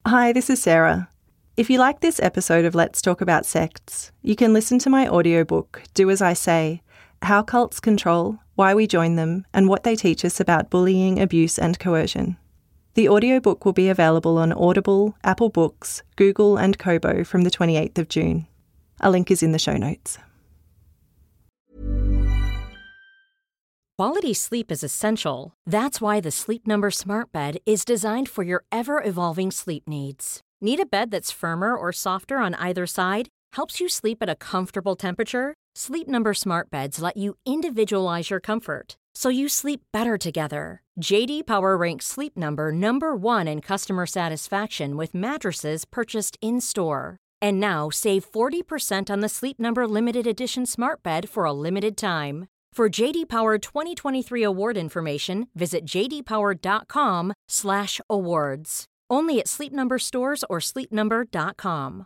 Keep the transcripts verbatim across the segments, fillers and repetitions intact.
Hi, this is Sarah. If you like this episode of Let's Talk About Sects, you can listen to my audiobook, Do As I Say, How Cults Control, Why We Join Them, and What They Teach Us About Bullying, Abuse and Coercion. The audiobook will be available on Audible, Apple Books, Google and Kobo from the twenty-eighth of June. A link is in the show notes. Quality sleep is essential. That's why the Sleep Number Smart Bed is designed for your ever-evolving sleep needs. Need a bed that's firmer or softer on either side? Helps you sleep at a comfortable temperature? Sleep Number Smart Beds let you individualize your comfort, so you sleep better together. J D Power ranks Sleep Number number one in customer satisfaction with mattresses purchased in-store. And now save forty percent on the Sleep Number Limited Edition Smart Bed for a limited time. For J D Power twenty twenty-three award information, visit jdpower.com slash awards. Only at Sleep Number stores or sleep number dot com.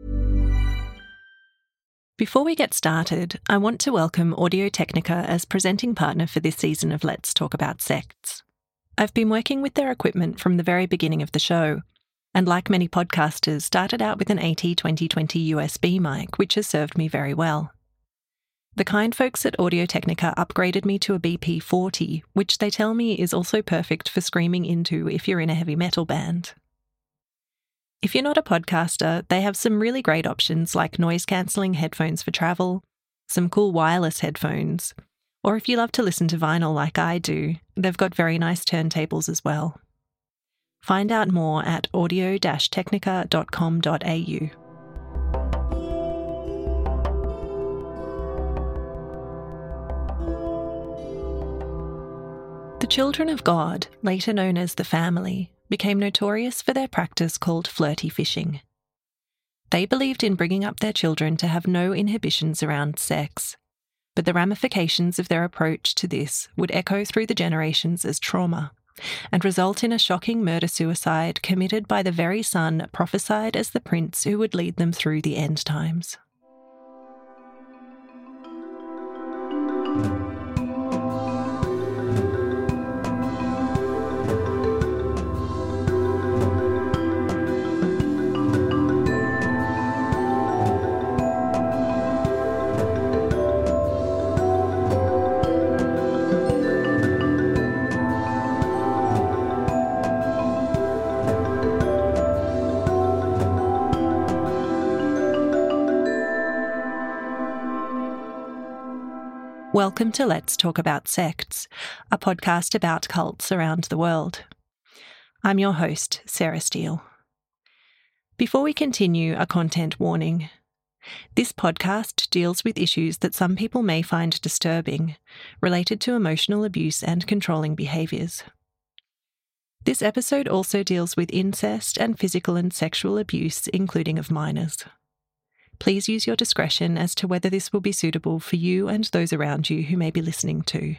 Before we get started, I want to welcome Audio-Technica as presenting partner for this season of Let's Talk About Sects. I've been working with their equipment from the very beginning of the show, and like many podcasters, started out with an AT twenty twenty U S B mic, which has served me very well. The kind folks at Audio-Technica upgraded me to a B P forty, which they tell me is also perfect for screaming into if you're in a heavy metal band. If you're not a podcaster, they have some really great options like noise-cancelling headphones for travel, some cool wireless headphones, or if you love to listen to vinyl like I do, they've got very nice turntables as well. Find out more at audio dash technica dot com dot a u. The Children of God, later known as the Family, became notorious for their practice called flirty fishing. They believed in bringing up their children to have no inhibitions around sex, but the ramifications of their approach to this would echo through the generations as trauma and result in a shocking murder-suicide committed by the very son prophesied as the prince who would lead them through the end times. Welcome to Let's Talk About Sects, a podcast about cults around the world. I'm your host, Sarah Steele. Before we continue, a content warning. This podcast deals with issues that some people may find disturbing, related to emotional abuse and controlling behaviours. This episode also deals with incest and physical and sexual abuse, including of minors. Please use your discretion as to whether this will be suitable for you and those around you who may be listening to.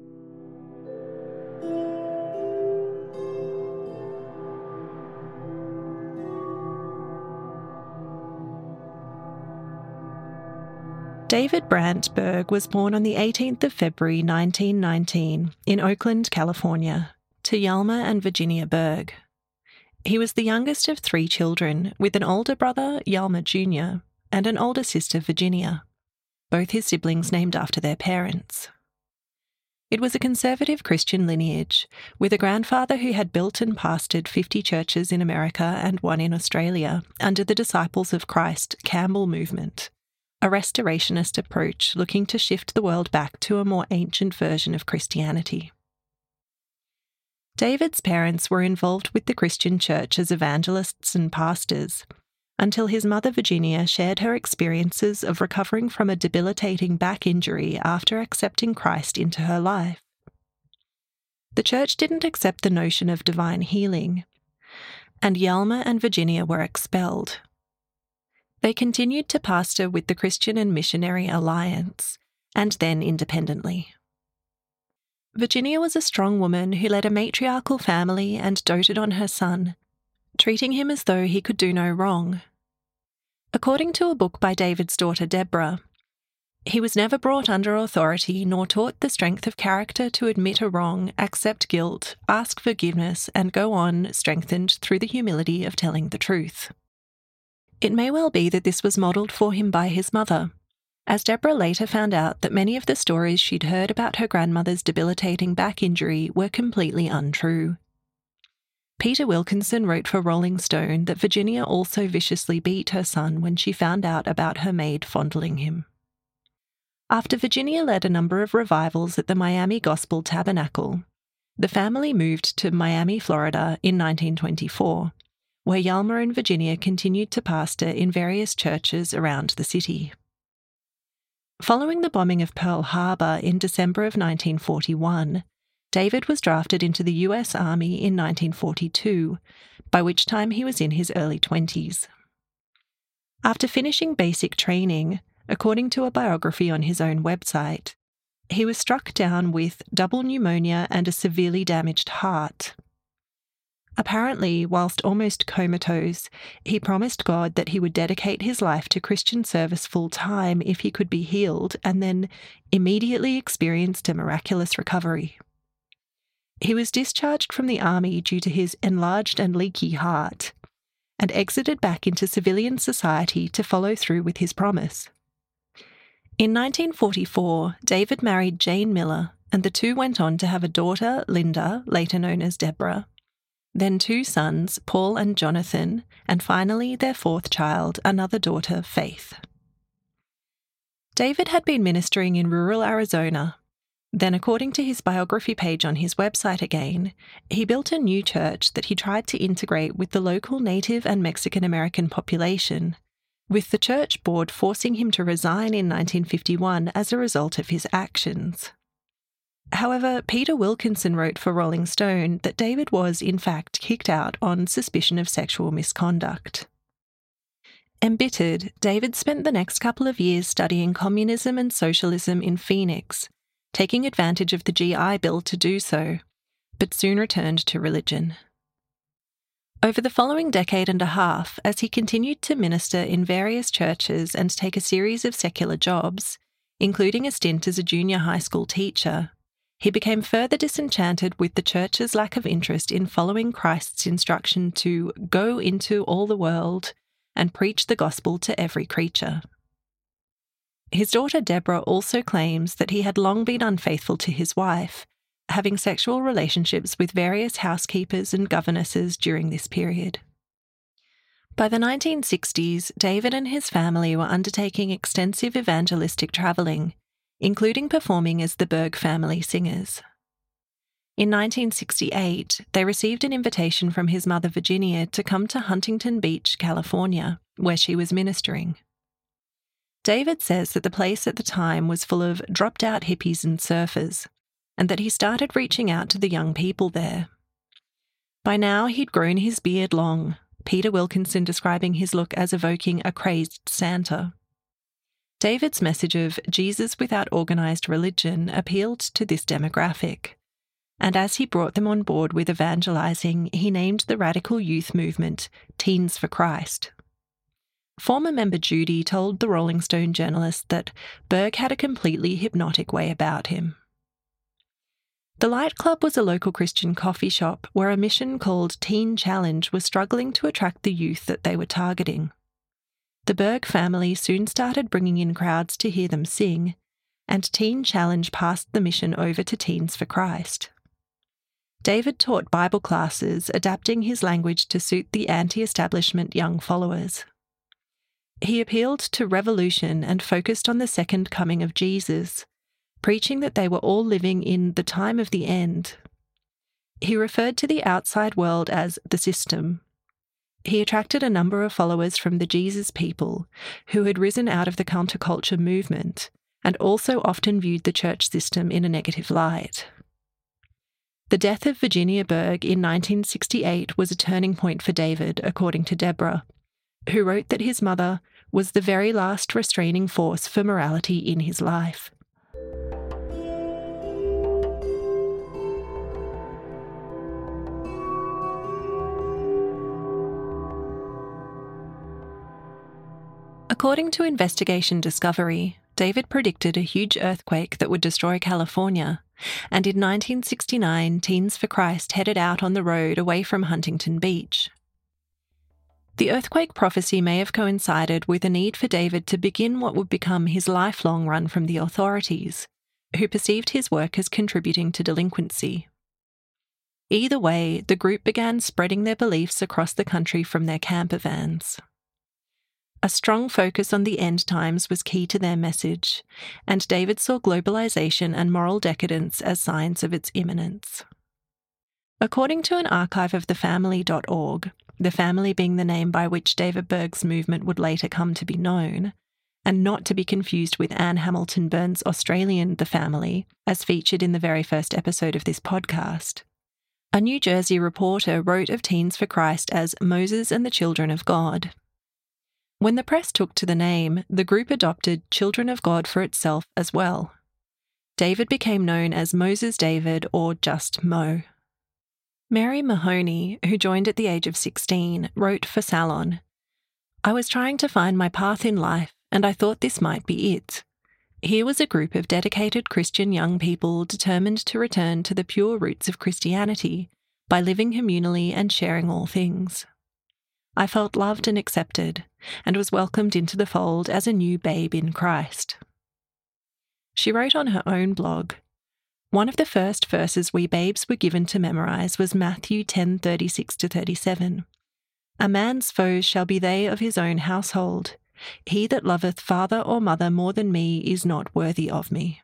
David Brandt Berg was born on the eighteenth of February nineteen nineteen in Oakland, California, to Yalma and Virginia Berg. He was the youngest of three children, with an older brother, Yalma Junior, and an older sister, Virginia, both his siblings named after their parents. It was a conservative Christian lineage, with a grandfather who had built and pastored fifty churches in America and one in Australia under the Disciples of Christ Campbell movement, a restorationist approach looking to shift the world back to a more ancient version of Christianity. David's parents were involved with the Christian church as evangelists and pastors, until his mother Virginia shared her experiences of recovering from a debilitating back injury after accepting Christ into her life. The church didn't accept the notion of divine healing, and Yalma and Virginia were expelled. They continued to pastor with the Christian and Missionary Alliance, and then independently. Virginia was a strong woman who led a matriarchal family and doted on her son, treating him as though he could do no wrong. According to a book by David's daughter Deborah, He was never brought under authority nor taught the strength of character to admit a wrong, accept guilt, ask forgiveness, and go on strengthened through the humility of telling the truth. It may well be that this was modelled for him by his mother, as Deborah later found out that many of the stories she'd heard about her grandmother's debilitating back injury were completely untrue. Peter Wilkinson wrote for Rolling Stone that Virginia also viciously beat her son when she found out about her maid fondling him. After Virginia led a number of revivals at the Miami Gospel Tabernacle, the family moved to Miami, Florida in nineteen twenty-four, where Yalma and Virginia continued to pastor in various churches around the city. Following the bombing of Pearl Harbor in December of nineteen forty-one, David was drafted into the U S Army in nineteen forty-two, by which time he was in his early twenties. After finishing basic training, according to a biography on his own website, he was struck down with double pneumonia and a severely damaged heart. Apparently, whilst almost comatose, he promised God that he would dedicate his life to Christian service full-time if he could be healed, and then immediately experienced a miraculous recovery. He was discharged from the army due to his enlarged and leaky heart, and exited back into civilian society to follow through with his promise. In nineteen forty-four, David married Jane Miller, and the two went on to have a daughter, Linda, later known as Deborah, then two sons, Paul and Jonathan, and finally their fourth child, another daughter, Faith. David had been ministering in rural Arizona. Then, according to his biography page on his website again, he built a new church that he tried to integrate with the local Native and Mexican-American population, with the church board forcing him to resign in nineteen fifty-one as a result of his actions. However, Peter Wilkinson wrote for Rolling Stone that David was, in fact, kicked out on suspicion of sexual misconduct. Embittered, David spent the next couple of years studying communism and socialism in Phoenix, taking advantage of the G I Bill to do so, but soon returned to religion. Over the following decade and a half, as he continued to minister in various churches and take a series of secular jobs, including a stint as a junior high school teacher, he became further disenchanted with the church's lack of interest in following Christ's instruction to go into all the world and preach the gospel to every creature. His daughter Deborah also claims that he had long been unfaithful to his wife, having sexual relationships with various housekeepers and governesses during this period. By the nineteen sixties, David and his family were undertaking extensive evangelistic travelling, including performing as the Berg family singers. In nineteen sixty-eight, they received an invitation from his mother Virginia to come to Huntington Beach, California, where she was ministering. David says that the place at the time was full of dropped-out hippies and surfers, and that he started reaching out to the young people there. By now, he'd grown his beard long, Peter Wilkinson describing his look as evoking a crazed Santa. David's message of Jesus without organised religion appealed to this demographic, and as he brought them on board with evangelising, he named the radical youth movement Teens for Christ. Former member Judy told the Rolling Stone journalist that Berg had a completely hypnotic way about him. The Light Club was a local Christian coffee shop where a mission called Teen Challenge was struggling to attract the youth that they were targeting. The Berg family soon started bringing in crowds to hear them sing, and Teen Challenge passed the mission over to Teens for Christ. David taught Bible classes, adapting his language to suit the anti-establishment young followers. He appealed to revolution and focused on the second coming of Jesus, preaching that they were all living in the time of the end. He referred to the outside world as the system. He attracted a number of followers from the Jesus people who had risen out of the counterculture movement and also often viewed the church system in a negative light. The death of Virginia Berg in nineteen sixty-eight was a turning point for David, according to Deborah, who wrote that his mother was the very last restraining force for morality in his life. According to Investigation Discovery, David predicted a huge earthquake that would destroy California, and in nineteen sixty-nine, Teens for Christ headed out on the road away from Huntington Beach. The earthquake prophecy may have coincided with a need for David to begin what would become his lifelong run from the authorities, who perceived his work as contributing to delinquency. Either way, the group began spreading their beliefs across the country from their camper vans. A strong focus on the end times was key to their message, and David saw globalization and moral decadence as signs of its imminence. According to an archive of the family dot org, the family being the name by which David Berg's movement would later come to be known, and not to be confused with Anne Hamilton Burns' Australian The Family, as featured in the very first episode of this podcast, a New Jersey reporter wrote of Teens for Christ as Moses and the Children of God. When the press took to the name, the group adopted Children of God for itself as well. David became known as Moses David or just Mo. Mary Mahoney, who joined at the age of sixteen, wrote for Salon, "I was trying to find my path in life, and I thought this might be it. Here was a group of dedicated Christian young people determined to return to the pure roots of Christianity by living communally and sharing all things. I felt loved and accepted, and was welcomed into the fold as a new babe in Christ." She wrote on her own blog, "One of the first verses we babes were given to memorize was Matthew ten thirty-six to thirty-seven. A man's foes shall be they of his own household. He that loveth father or mother more than me is not worthy of me."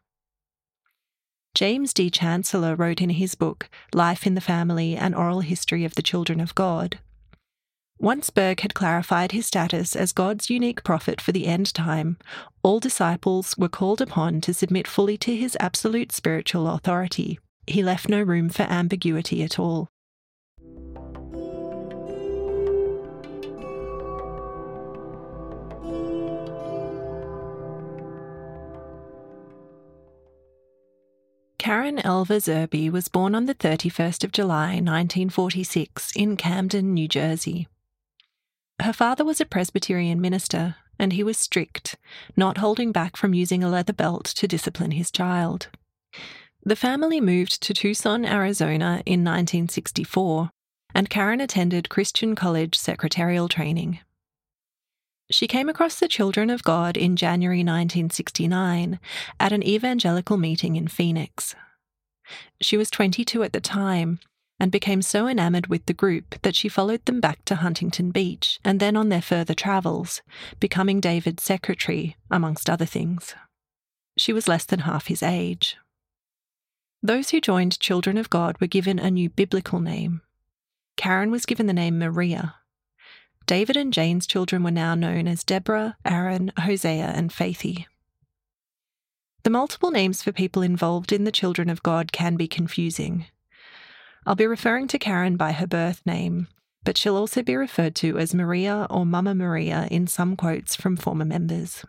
James D. Chancellor wrote in his book, Life in the Family, An Oral History of the Children of God, "Once Berg had clarified his status as God's unique prophet for the end time, all disciples were called upon to submit fully to his absolute spiritual authority. He left no room for ambiguity at all." Karen Elva Zerby was born on the thirty-first of July, nineteen forty-six, in Camden, New Jersey. Her father was a Presbyterian minister, and he was strict, not holding back from using a leather belt to discipline his child. The family moved to Tucson, Arizona in nineteen sixty-four, and Karen attended Christian College secretarial training. She came across the Children of God in January nineteen sixty-nine at an evangelical meeting in Phoenix. She was twenty-two at the time, and became so enamoured with the group that she followed them back to Huntington Beach and then on their further travels, becoming David's secretary, amongst other things. She was less than half his age. Those who joined Children of God were given a new biblical name. Karen was given the name Maria. David and Jane's children were now known as Deborah, Aaron, Hosea, and Faithy. The multiple names for people involved in the Children of God can be confusing. I'll be referring to Karen by her birth name, but she'll also be referred to as Maria or Mama Maria in some quotes from former members.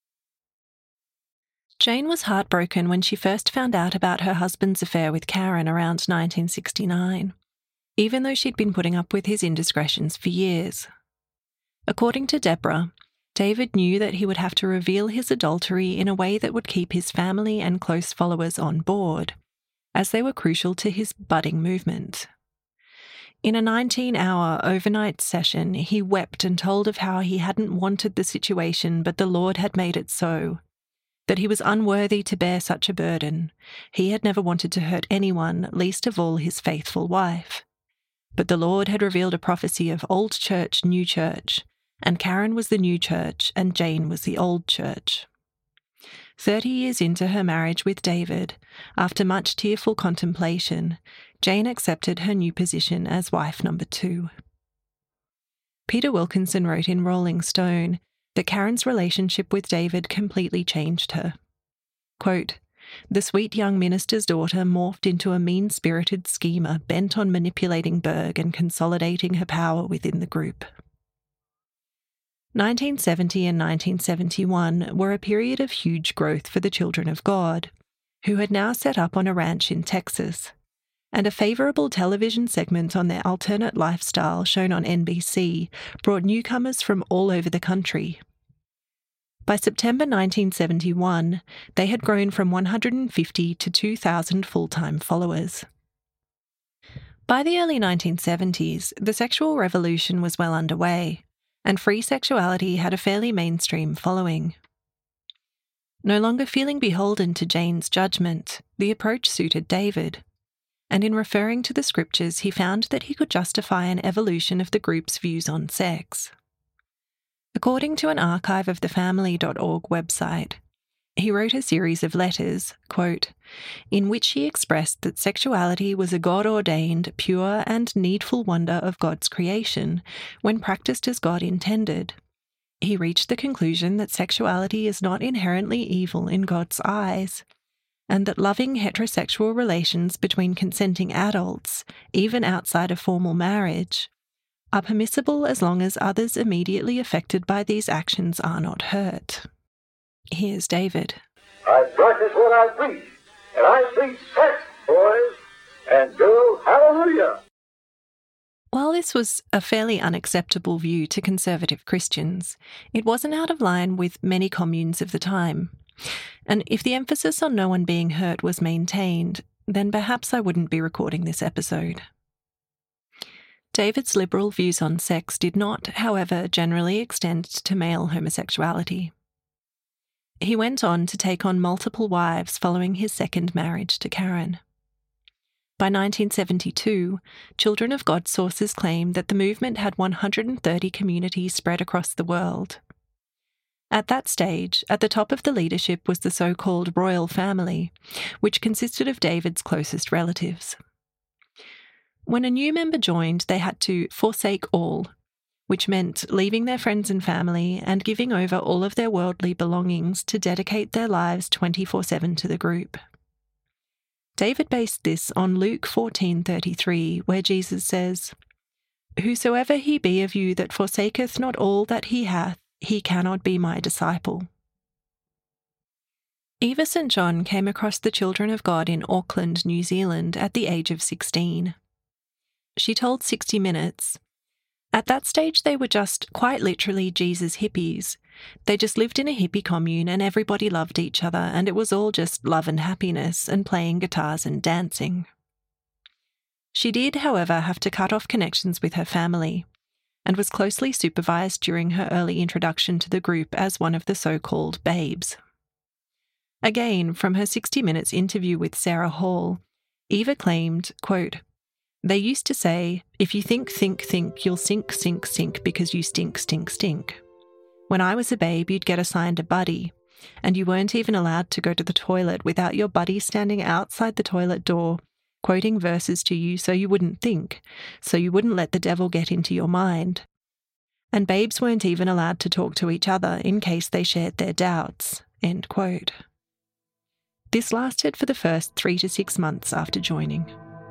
Jane was heartbroken when she first found out about her husband's affair with Karen around nineteen sixty-nine, even though she'd been putting up with his indiscretions for years. According to Deborah, David knew that he would have to reveal his adultery in a way that would keep his family and close followers on board, as they were crucial to his budding movement. In a nineteen-hour overnight session, he wept and told of how he hadn't wanted the situation, but the Lord had made it so, that he was unworthy to bear such a burden. He had never wanted to hurt anyone, least of all his faithful wife. But the Lord had revealed a prophecy of old church, new church, and Karen was the new church and Jane was the old church. Thirty years into her marriage with David, after much tearful contemplation, Jane accepted her new position as wife number two. Peter Wilkinson wrote in Rolling Stone that Karen's relationship with David completely changed her. Quote, "The sweet young minister's daughter morphed into a mean-spirited schemer bent on manipulating Berg and consolidating her power within the group." nineteen seventy and nineteen seventy-one were a period of huge growth for the Children of God, who had now set up on a ranch in Texas, and a favourable television segment on their alternate lifestyle shown on N B C brought newcomers from all over the country. By September nineteen seventy-one, they had grown from one hundred fifty to two thousand full-time followers. By the early nineteen seventies, the sexual revolution was well underway, and free sexuality had a fairly mainstream following. No longer feeling beholden to Jane's judgment, the approach suited David, and in referring to the scriptures he found that he could justify an evolution of the group's views on sex. According to an archive of the family dot org website, he wrote a series of letters, quote, in which he expressed that sexuality was a God-ordained, pure and needful wonder of God's creation when practiced as God intended. He reached the conclusion that sexuality is not inherently evil in God's eyes, and that loving heterosexual relations between consenting adults, even outside of formal marriage, are permissible as long as others immediately affected by these actions are not hurt. Here's David. I practice what I preach, and I preach sex, boys and girls, hallelujah. While this was a fairly unacceptable view to conservative Christians, it wasn't out of line with many communes of the time. And if the emphasis on no one being hurt was maintained, then perhaps I wouldn't be recording this episode. David's liberal views on sex did not, however, generally extend to male homosexuality. He went on to take on multiple wives following his second marriage to Karen. By nineteen seventy-two, Children of God sources claim that the movement had one hundred thirty communities spread across the world. At that stage, at the top of the leadership was the so-called royal family, which consisted of David's closest relatives. When a new member joined, they had to forsake all, which meant leaving their friends and family and giving over all of their worldly belongings to dedicate their lives twenty-four seven to the group. David based this on Luke fourteen thirty-three, where Jesus says, "Whosoever he be of you that forsaketh not all that he hath, he cannot be my disciple." Eva Saint John came across the Children of God in Auckland, New Zealand at the age of sixteen. She told sixty minutes, at that stage they were just quite literally Jesus hippies. They just lived in a hippie commune and everybody loved each other and it was all just love and happiness and playing guitars and dancing. She did, however, have to cut off connections with her family and was closely supervised during her early introduction to the group as one of the so-called babes. Again, from her sixty minutes interview with Sarah Hall, Eva claimed, quote, "They used to say, if you think, think, think, you'll sink, sink, sink because you stink, stink, stink. When I was a babe, you'd get assigned a buddy, and you weren't even allowed to go to the toilet without your buddy standing outside the toilet door, quoting verses to you so you wouldn't think, so you wouldn't let the devil get into your mind. And babes weren't even allowed to talk to each other in case they shared their doubts." End quote. This lasted for the first three to six months after joining.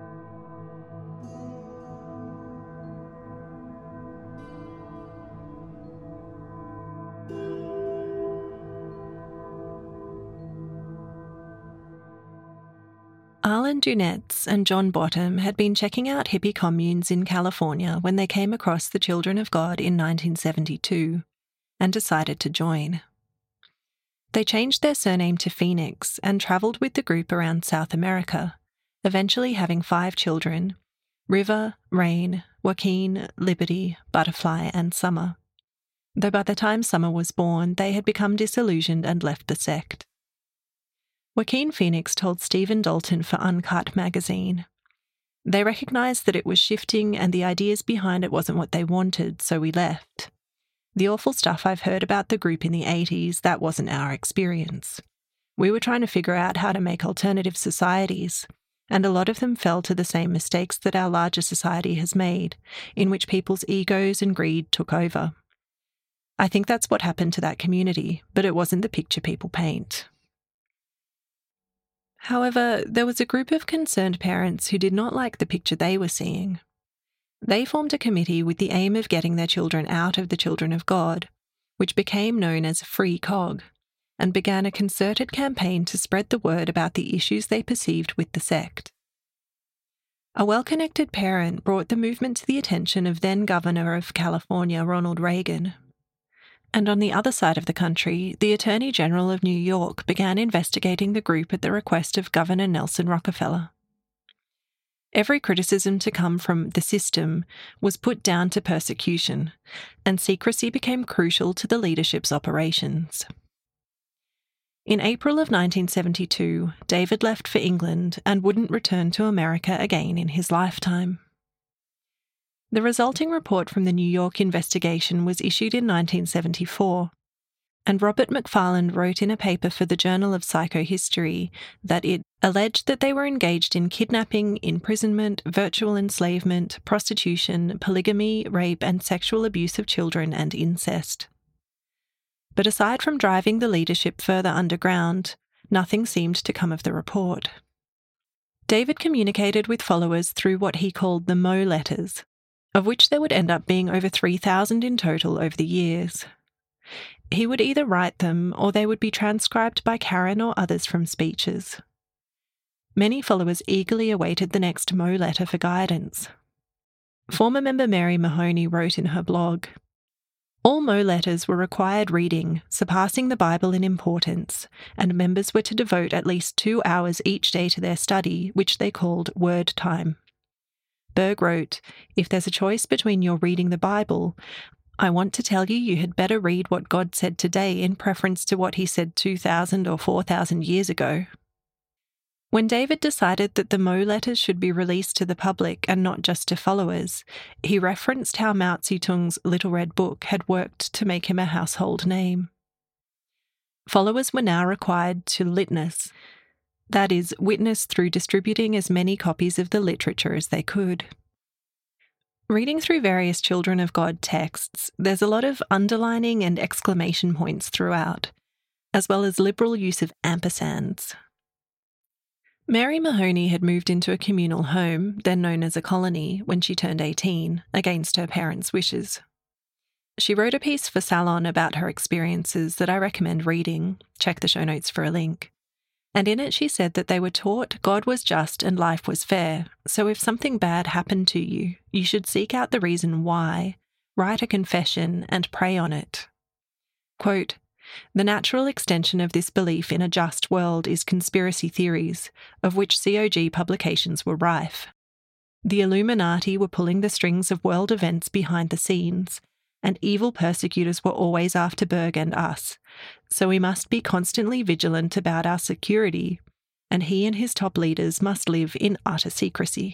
Arlen Dunetz and John Bottom had been checking out hippie communes in California when they came across the Children of God in nineteen seventy-two and decided to join. They changed their surname to Phoenix and travelled with the group around South America, eventually having five children: River, Rain, Joaquin, Liberty, Butterfly and Summer. Though by the time Summer was born, they had become disillusioned and left the sect. Joaquin Phoenix told Stephen Dalton for Uncut magazine, "They recognised that it was shifting and the ideas behind it wasn't what they wanted, so we left. The awful stuff I've heard about the group in the eighties, that wasn't our experience. We were trying to figure out how to make alternative societies, and a lot of them fell to the same mistakes that our larger society has made, in which people's egos and greed took over. I think that's what happened to that community, but it wasn't the picture people paint." However, there was a group of concerned parents who did not like the picture they were seeing. They formed a committee with the aim of getting their children out of the Children of God, which became known as Free Cog, and began a concerted campaign to spread the word about the issues they perceived with the sect. A well-connected parent brought the movement to the attention of then-Governor of California, Ronald Reagan. And on the other side of the country, the Attorney General of New York began investigating the group at the request of Governor Nelson Rockefeller. Every criticism to come from the system was put down to persecution, and secrecy became crucial to the leadership's operations. In April of nineteen seventy-two, David left for England and wouldn't return to America again in his lifetime. The resulting report from the New York investigation was issued in nineteen seventy-four, and Robert Macfarlane wrote in a paper for the Journal of Psychohistory that it alleged that they were engaged in kidnapping, imprisonment, virtual enslavement, prostitution, polygamy, rape, and sexual abuse of children and incest. But aside from driving the leadership further underground, nothing seemed to come of the report. David communicated with followers through what he called the Mo letters, of which there would end up being over three thousand in total over the years. He would either write them or they would be transcribed by Karen or others from speeches. Many followers eagerly awaited the next Mo letter for guidance. Former member Mary Mahoney wrote in her blog, "All Mo letters were required reading, surpassing the Bible in importance, and members were to devote at least two hours each day to their study, which they called word time." Berg wrote, "If there's a choice between your reading the Bible, I want to tell you you had better read what God said today in preference to what he said two thousand or four thousand years ago." When David decided that the Mo letters should be released to the public and not just to followers, he referenced how Mao Zedong's Little Red Book had worked to make him a household name. Followers were now required to litness, that is, witness through distributing as many copies of the literature as they could. Reading through various Children of God texts, there's a lot of underlining and exclamation points throughout, as well as liberal use of ampersands. Mary Mahoney had moved into a communal home, then known as a colony, when she turned eighteen, against her parents' wishes. She wrote a piece for Salon about her experiences that I recommend reading. Check the show notes for a link. And in it she said that they were taught God was just and life was fair, so if something bad happened to you, you should seek out the reason why, write a confession, and pray on it. Quote, "The natural extension of this belief in a just world is conspiracy theories, of which C O G publications were rife. The Illuminati were pulling the strings of world events behind the scenes, and evil persecutors were always after Berg and us, so we must be constantly vigilant about our security, and he and his top leaders must live in utter secrecy."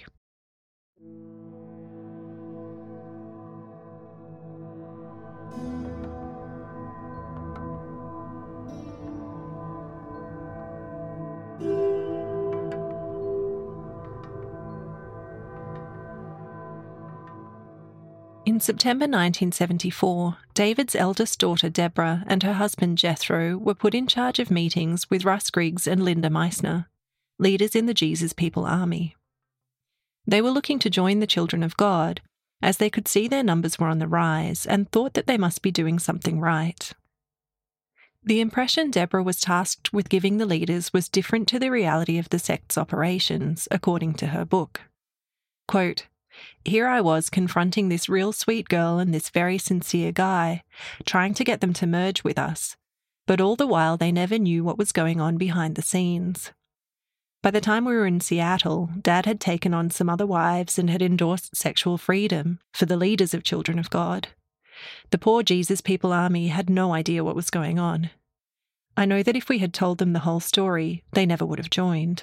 In September nineteen seventy-four, David's eldest daughter Deborah and her husband Jethro were put in charge of meetings with Russ Griggs and Linda Meissner, leaders in the Jesus People Army. They were looking to join the Children of God, as they could see their numbers were on the rise and thought that they must be doing something right. The impression Deborah was tasked with giving the leaders was different to the reality of the sect's operations, according to her book. Quote, "Here I was confronting this real sweet girl and this very sincere guy, trying to get them to merge with us, but all the while they never knew what was going on behind the scenes. By the time we were in Seattle, Dad had taken on some other wives and had endorsed sexual freedom for the leaders of Children of God. The poor Jesus People Army had no idea what was going on. I know that if we had told them the whole story, they never would have joined."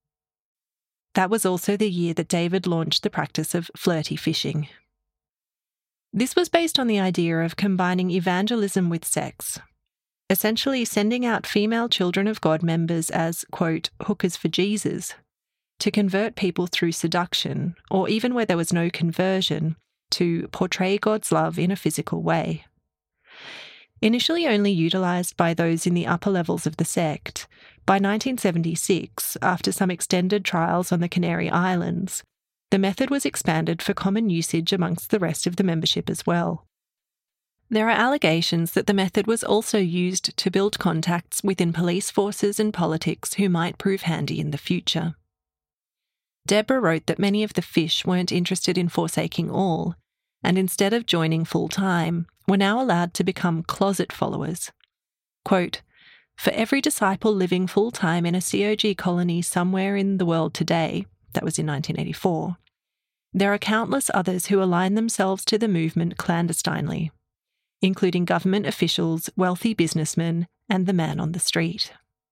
That was also the year that David launched the practice of flirty fishing. This was based on the idea of combining evangelism with sex, essentially sending out female Children of God members as, quote, hookers for Jesus, to convert people through seduction, or even where there was no conversion, to portray God's love in a physical way. Initially only utilised by those in the upper levels of the sect, by nineteen seventy-six, after some extended trials on the Canary Islands, the method was expanded for common usage amongst the rest of the membership as well. There are allegations that the method was also used to build contacts within police forces and politics who might prove handy in the future. Deborah wrote that many of the fish weren't interested in forsaking all, and instead of joining full-time, were now allowed to become closet followers. Quote, "For every disciple living full-time in a C O G colony somewhere in the world today," that was in nineteen eighty-four, "there are countless others who align themselves to the movement clandestinely, including government officials, wealthy businessmen, and the man on the street."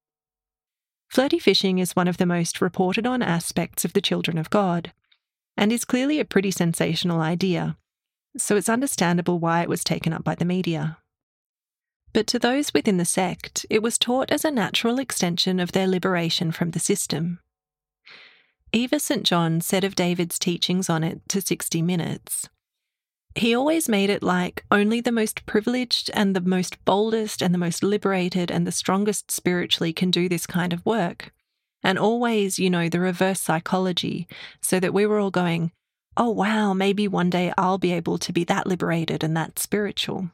Flirty fishing is one of the most reported on aspects of the Children of God, and is clearly a pretty sensational idea, so it's understandable why it was taken up by the media. But to those within the sect, it was taught as a natural extension of their liberation from the system. Eva Saint John said of David's teachings on it to sixty minutes, "He always made it like only the most privileged and the most boldest and the most liberated and the strongest spiritually can do this kind of work. And always, you know, the reverse psychology, so that we were all going, oh wow, maybe one day I'll be able to be that liberated and that spiritual."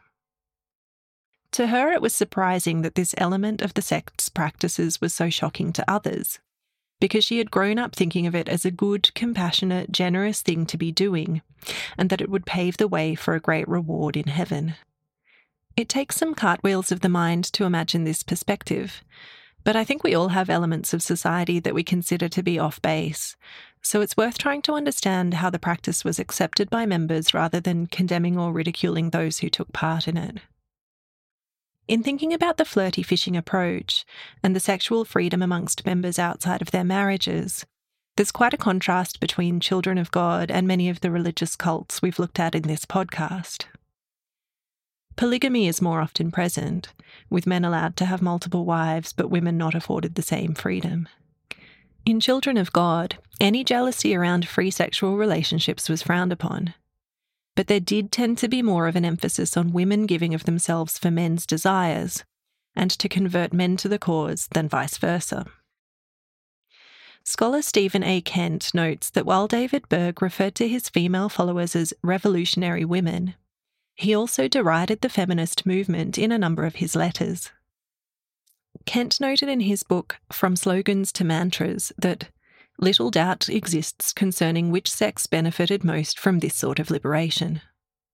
To her, it was surprising that this element of the sect's practices was so shocking to others, because she had grown up thinking of it as a good, compassionate, generous thing to be doing, and that it would pave the way for a great reward in heaven. It takes some cartwheels of the mind to imagine this perspective, but I think we all have elements of society that we consider to be off base, so it's worth trying to understand how the practice was accepted by members rather than condemning or ridiculing those who took part in it. In thinking about the flirty fishing approach and the sexual freedom amongst members outside of their marriages, there's quite a contrast between Children of God and many of the religious cults we've looked at in this podcast. Polygamy is more often present, with men allowed to have multiple wives but women not afforded the same freedom. In Children of God, any jealousy around free sexual relationships was frowned upon, but there did tend to be more of an emphasis on women giving of themselves for men's desires, and to convert men to the cause than vice versa. Scholar Stephen A. Kent notes that while David Berg referred to his female followers as revolutionary women, he also derided the feminist movement in a number of his letters. Kent noted in his book From Slogans to Mantras that little doubt exists concerning which sex benefited most from this sort of liberation.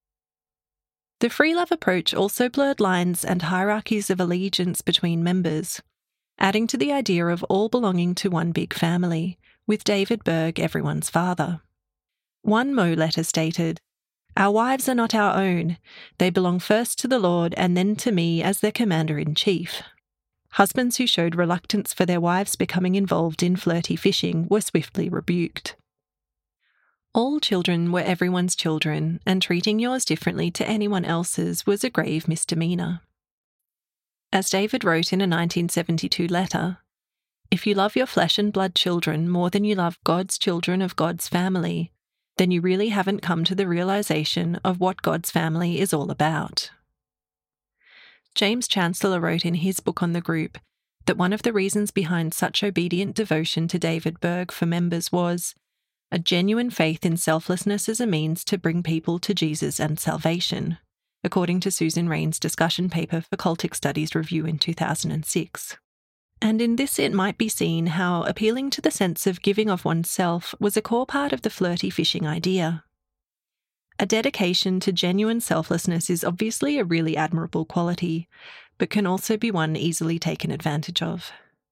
The free love approach also blurred lines and hierarchies of allegiance between members, adding to the idea of all belonging to one big family, with David Berg everyone's father. One Mo letter stated, "Our wives are not our own. They belong first to the Lord and then to me as their commander-in-chief." Husbands who showed reluctance for their wives becoming involved in flirty fishing were swiftly rebuked. All children were everyone's children, and treating yours differently to anyone else's was a grave misdemeanour. As David wrote in a nineteen seventy-two letter, "If you love your flesh and blood children more than you love God's children of God's family, then you really haven't come to the realisation of what God's family is all about." James Chancellor wrote in his book on the group that one of the reasons behind such obedient devotion to David Berg for members was a genuine faith in selflessness as a means to bring people to Jesus and salvation, according to Susan Rain's discussion paper for Cultic Studies Review in two thousand six. And in this it might be seen how appealing to the sense of giving of oneself was a core part of the flirty fishing idea. A dedication to genuine selflessness is obviously a really admirable quality, but can also be one easily taken advantage of.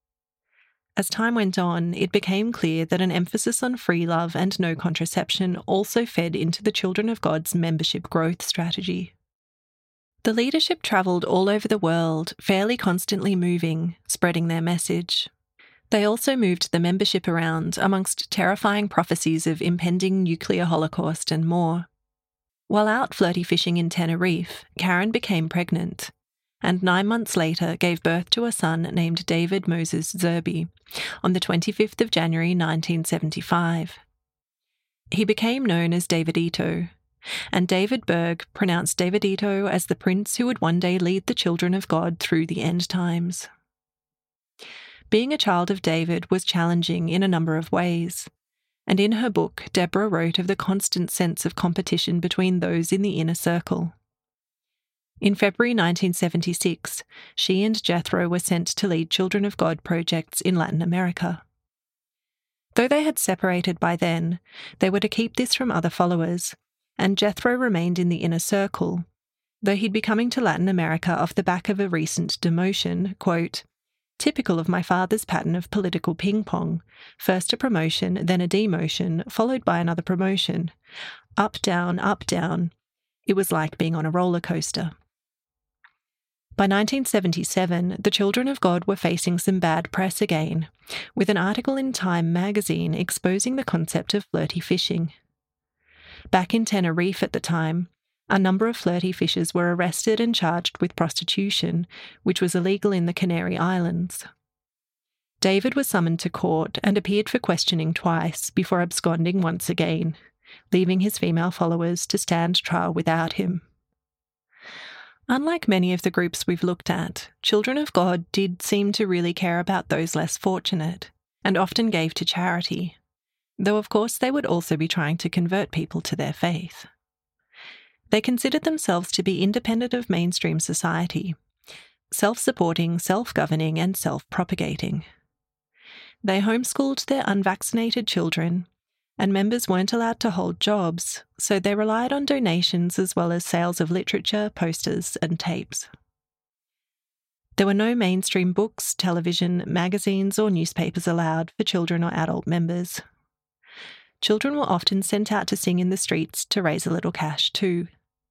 As time went on, it became clear that an emphasis on free love and no contraception also fed into the Children of God's membership growth strategy. The leadership travelled all over the world, fairly constantly moving, spreading their message. They also moved the membership around amongst terrifying prophecies of impending nuclear holocaust and more. While out flirty fishing in Tenerife, Karen became pregnant, and nine months later gave birth to a son named David Moses Zerby on the twenty-fifth of January nineteen seventy-five. He became known as Davidito, and David Berg pronounced Davidito as the prince who would one day lead the children of God through the end times. Being a child of David was challenging in a number of ways, and in her book, Deborah wrote of the constant sense of competition between those in the inner circle. In February nineteen seventy-six, she and Jethro were sent to lead Children of God projects in Latin America. Though they had separated by then, they were to keep this from other followers, and Jethro remained in the inner circle, though he'd be coming to Latin America off the back of a recent demotion, quote, typical of my father's pattern of political ping-pong, first a promotion, then a demotion, followed by another promotion. Up, down, up, down. It was like being on a roller coaster. By nineteen seventy-seven, the Children of God were facing some bad press again, with an article in Time magazine exposing the concept of flirty fishing. Back in Tenerife at the time, a number of flirty fishers were arrested and charged with prostitution, which was illegal in the Canary Islands. David was summoned to court and appeared for questioning twice before absconding once again, leaving his female followers to stand trial without him. Unlike many of the groups we've looked at, Children of God did seem to really care about those less fortunate, and often gave to charity, though of course they would also be trying to convert people to their faith. They considered themselves to be independent of mainstream society, self-supporting, self-governing, and self-propagating. They homeschooled their unvaccinated children, and members weren't allowed to hold jobs, so they relied on donations as well as sales of literature, posters, and tapes. There were no mainstream books, television, magazines, or newspapers allowed for children or adult members. Children were often sent out to sing in the streets to raise a little cash too.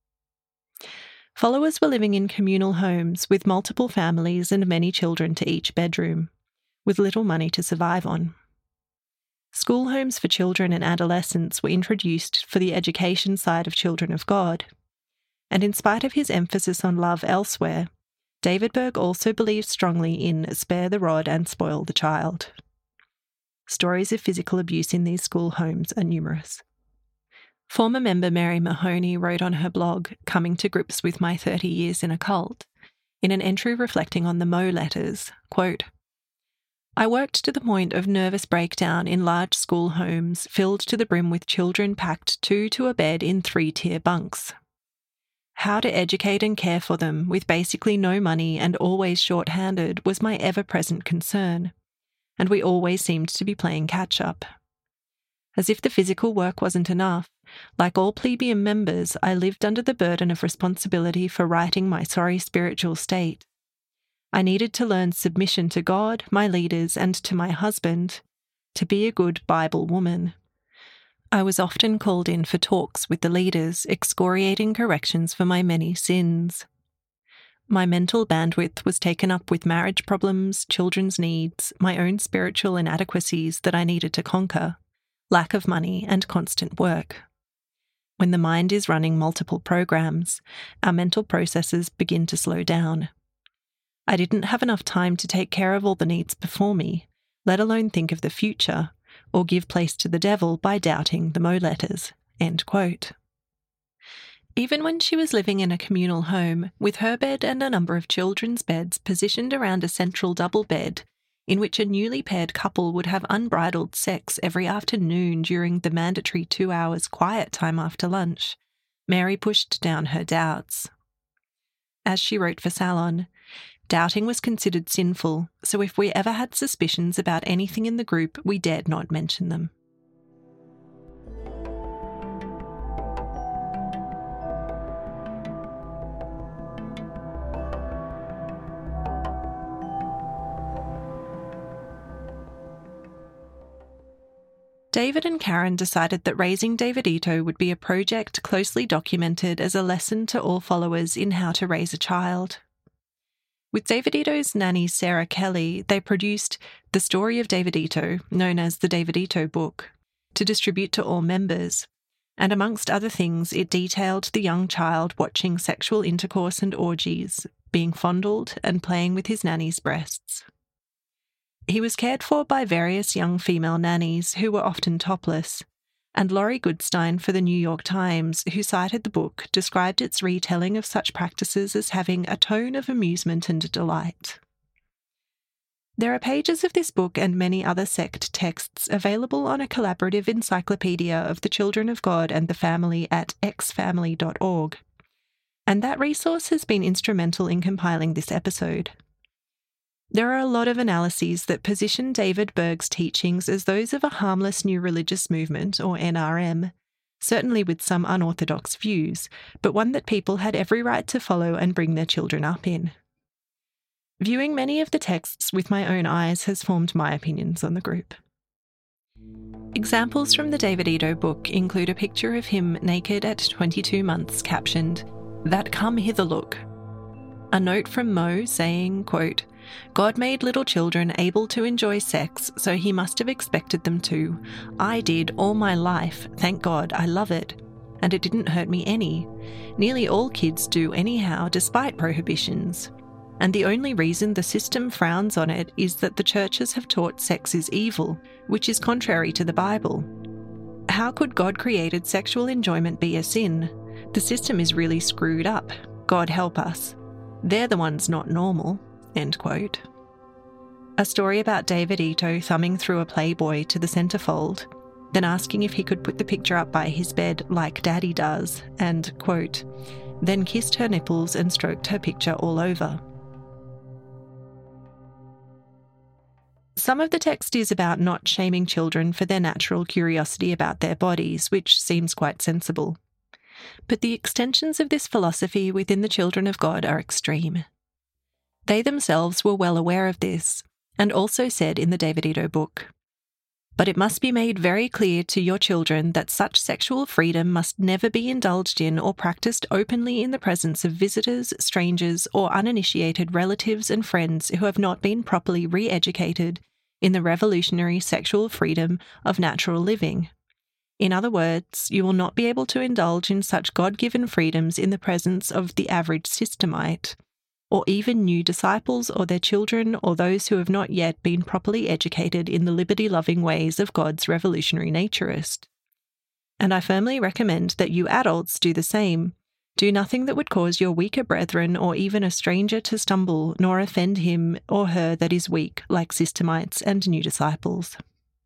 Followers were living in communal homes with multiple families and many children to each bedroom, with little money to survive on. School homes for children and adolescents were introduced for the education side of Children of God, and in spite of his emphasis on love elsewhere, David Berg also believed strongly in spare the rod and spoil the child. Stories of physical abuse in these school homes are numerous. Former member Mary Mahoney wrote on her blog, Coming to Grips with My thirty Years in a Cult, in an entry reflecting on the Mo letters, quote, I worked to the point of nervous breakdown in large school homes filled to the brim with children packed two to a bed in three-tier bunks. How to educate and care for them with basically no money and always short-handed was my ever-present concern, and we always seemed to be playing catch-up. As if the physical work wasn't enough, like all plebeian members, I lived under the burden of responsibility for righting my sorry spiritual state. I needed to learn submission to God, my leaders, and to my husband, to be a good Bible woman. I was often called in for talks with the leaders, excoriating corrections for my many sins. My mental bandwidth was taken up with marriage problems, children's needs, my own spiritual inadequacies that I needed to conquer, lack of money, and constant work. When the mind is running multiple programs, our mental processes begin to slow down. I didn't have enough time to take care of all the needs before me, let alone think of the future, or give place to the devil by doubting the Mo letters. End quote. Even when she was living in a communal home, with her bed and a number of children's beds positioned around a central double bed, in which a newly paired couple would have unbridled sex every afternoon during the mandatory two hours quiet time after lunch, Mary pushed down her doubts. As she wrote for Salon, doubting was considered sinful, so if we ever had suspicions about anything in the group, we dared not mention them. David and Karen decided that raising David Ito would be a project closely documented as a lesson to all followers in how to raise a child. With David Ito's nanny Sarah Kelly, they produced The Story of David Ito, known as the David Ito Book, to distribute to all members, and amongst other things it detailed the young child watching sexual intercourse and orgies, being fondled and playing with his nanny's breasts. He was cared for by various young female nannies who were often topless, and Laurie Goodstein for the New York Times, who cited the book, described its retelling of such practices as having a tone of amusement and delight. There are pages of this book and many other sect texts available on a collaborative encyclopedia of the Children of God and the Family at x family dot org, and that resource has been instrumental in compiling this episode. There are a lot of analyses that position David Berg's teachings as those of a harmless new religious movement, or N R M, certainly with some unorthodox views, but one that people had every right to follow and bring their children up in. Viewing many of the texts with my own eyes has formed my opinions on the group. Examples from the David Ito book include a picture of him naked at twenty-two months captioned, "That come hither look." A note from Mo saying, quote, "God made little children able to enjoy sex, so he must have expected them to. I did all my life, thank God, I love it. And it didn't hurt me any. Nearly all kids do anyhow, despite prohibitions. And the only reason the system frowns on it is that the churches have taught sex is evil, which is contrary to the Bible. How could God-created sexual enjoyment be a sin? The system is really screwed up. God help us. They're the ones not normal." End quote. A story about David Ito thumbing through a Playboy to the centerfold, then asking if he could put the picture up by his bed like Daddy does, and, quote, "then kissed her nipples and stroked her picture all over." Some of the text is about not shaming children for their natural curiosity about their bodies, which seems quite sensible. But the extensions of this philosophy within the children of God are extreme. They themselves were well aware of this, and also said in the David Ito book, "But it must be made very clear to your children that such sexual freedom must never be indulged in or practiced openly in the presence of visitors, strangers, or uninitiated relatives and friends who have not been properly re-educated in the revolutionary sexual freedom of natural living. In other words, you will not be able to indulge in such God-given freedoms in the presence of the average systemite, or even new disciples or their children or those who have not yet been properly educated in the liberty-loving ways of God's revolutionary naturist. And I firmly recommend that you adults do the same. Do nothing that would cause your weaker brethren or even a stranger to stumble, nor offend him or her that is weak, like systemites and new disciples."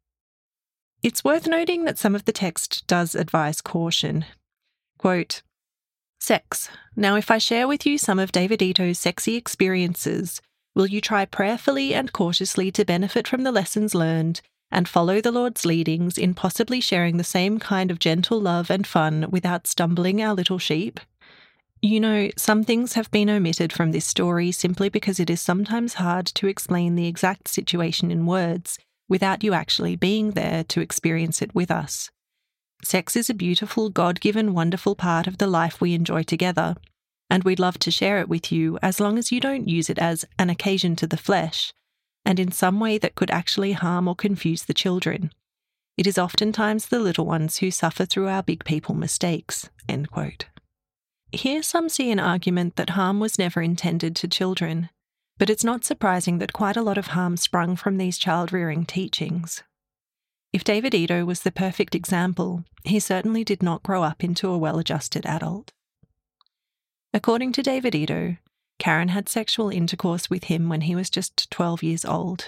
It's worth noting that some of the text does advise caution. Quote, "Sex. Now if I share with you some of David Ito's sexy experiences, will you try prayerfully and cautiously to benefit from the lessons learned and follow the Lord's leadings in possibly sharing the same kind of gentle love and fun without stumbling our little sheep? You know, some things have been omitted from this story simply because it is sometimes hard to explain the exact situation in words without you actually being there to experience it with us. Sex is a beautiful, God-given, wonderful part of the life we enjoy together, and we'd love to share it with you as long as you don't use it as an occasion to the flesh, and in some way that could actually harm or confuse the children. It is oftentimes the little ones who suffer through our big people mistakes." End quote. Here some see an argument that harm was never intended to children, but it's not surprising that quite a lot of harm sprung from these child-rearing teachings. If David Ito was the perfect example, he certainly did not grow up into a well-adjusted adult. According to David Ito, Karen had sexual intercourse with him when he was just twelve years old.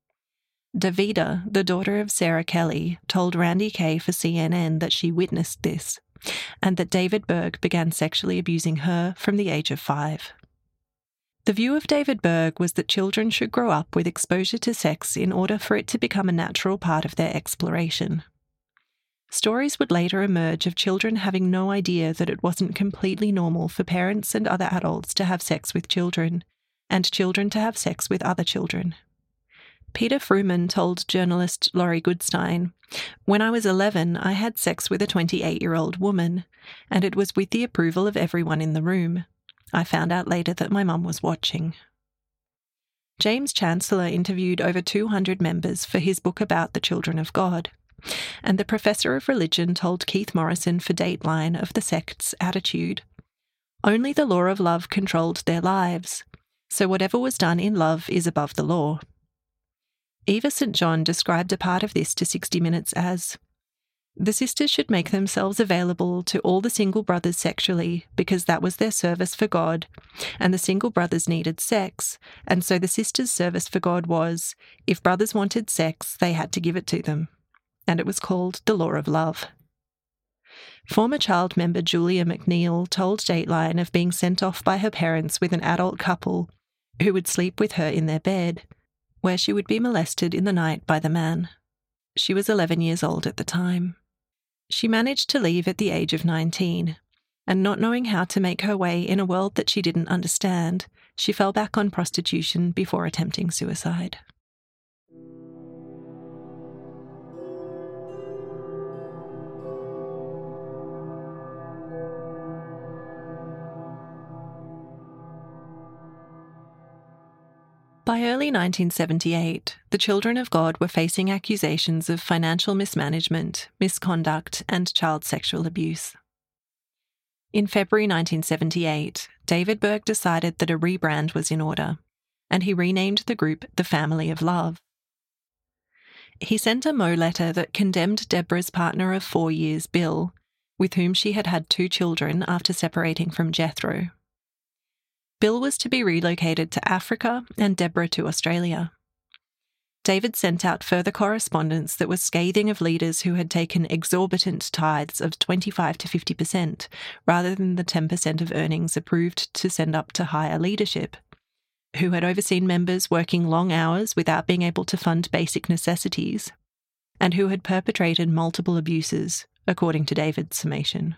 Davida, the daughter of Sarah Kelly, told Randy Kay for C N N that she witnessed this, and that David Berg began sexually abusing her from the age of five. The view of David Berg was that children should grow up with exposure to sex in order for it to become a natural part of their exploration. Stories would later emerge of children having no idea that it wasn't completely normal for parents and other adults to have sex with children, and children to have sex with other children. Peter Fruman told journalist Laurie Goodstein, "When I was eleven, I had sex with a twenty-eight-year-old woman, and it was with the approval of everyone in the room. I found out later that my mum was watching." James Chancellor interviewed over two hundred members for his book about the children of God, and the professor of religion told Keith Morrison for Dateline of the sect's attitude. Only the law of love controlled their lives, so whatever was done in love is above the law. Eva Saint John described a part of this to sixty minutes as, "The sisters should make themselves available to all the single brothers sexually because that was their service for God, and the single brothers needed sex, and so the sisters' service for God was, if brothers wanted sex, they had to give it to them. And it was called the law of love." Former child member Julia McNeil told Dateline of being sent off by her parents with an adult couple who would sleep with her in their bed, where she would be molested in the night by the man. She was eleven years old at the time. She managed to leave at the age of nineteen, and not knowing how to make her way in a world that she didn't understand, she fell back on prostitution before attempting suicide. By early nineteen seventy-eight, the Children of God were facing accusations of financial mismanagement, misconduct, and child sexual abuse. In February nineteen seventy-eight, David Berg decided that a rebrand was in order, and he renamed the group the Family of Love. He sent a Mo letter that condemned Deborah's partner of four years, Bill, with whom she had had two children after separating from Jethro. Bill was to be relocated to Africa and Deborah to Australia. David sent out further correspondence that was scathing of leaders who had taken exorbitant tithes of twenty-five to fifty percent rather than the ten percent of earnings approved to send up to higher leadership, who had overseen members working long hours without being able to fund basic necessities, and who had perpetrated multiple abuses, according to David's summation.